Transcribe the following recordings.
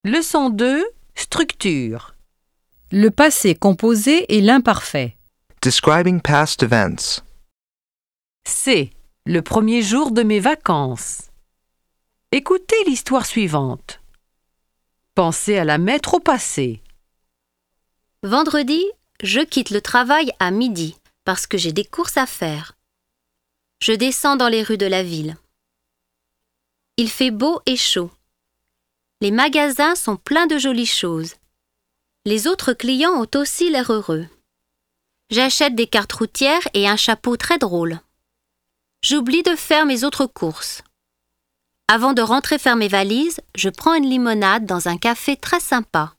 Leçon 2, structure. Le passé composé et l'imparfait. Describing past events. C'est le premier jour de mes vacances. Écoutez l'histoire suivante. Pensez à la mettre au passé. Vendredi, je quitte le travail à midi parce que j'ai des courses à faire. Je descends dans les rues de la ville. Il fait beau et chaud. Les magasins sont pleins de jolies choses. Les autres clients ont aussi l'air heureux. J'achète des cartes routières et un chapeau très drôle. J'oublie de faire mes autres courses. Avant de rentrer faire mes valises, je prends une limonade dans un café très sympa.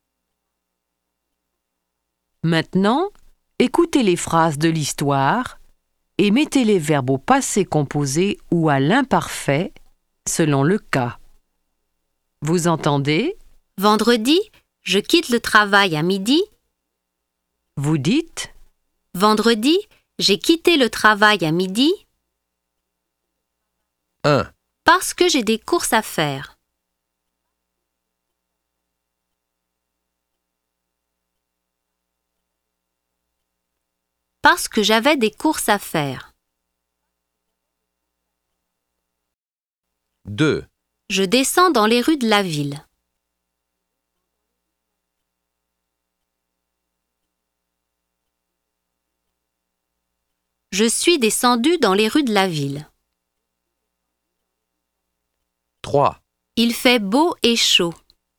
Maintenant, écoutez les phrases de l'histoire et mettez les verbes au passé composé ou à l'imparfait selon le cas. Vous entendez? Vendredi, je quitte le travail à midi. Vous dites Vendredi, j'ai quitté le travail à midi 1. parce que j'ai des courses à faire. Parce que j'avais des courses à faire. 2. Je descends dans les rues de la ville. Je suis descendu dans les rues de la ville. 3. Il fait beau et chaud.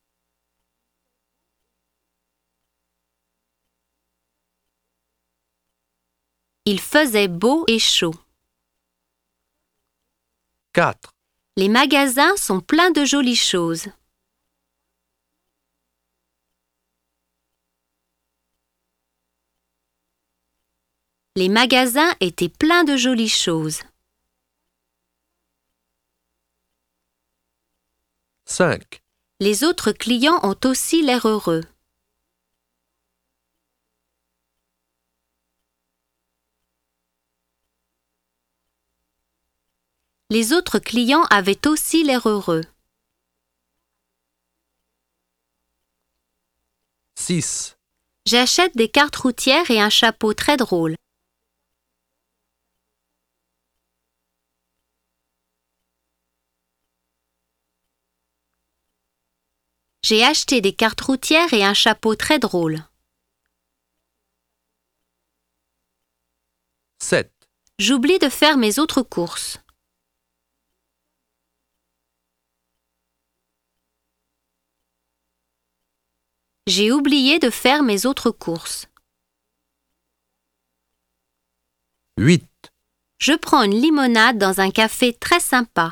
Il faisait beau et chaud. 4. Les magasins sont pleins de jolies choses. Les magasins étaient pleins de jolies choses. 5. Les autres clients ont aussi l'air heureux. Les autres clients avaient aussi l'air heureux. 6. J'achète des cartes routières et un chapeau très drôle. J'ai acheté des cartes routières et un chapeau très drôle. 7. J'oublie de faire mes autres courses. J'ai oublié de faire mes autres courses. 8. Je prends une limonade dans un café très sympa.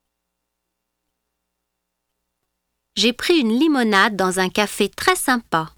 J'ai pris une limonade dans un café très sympa.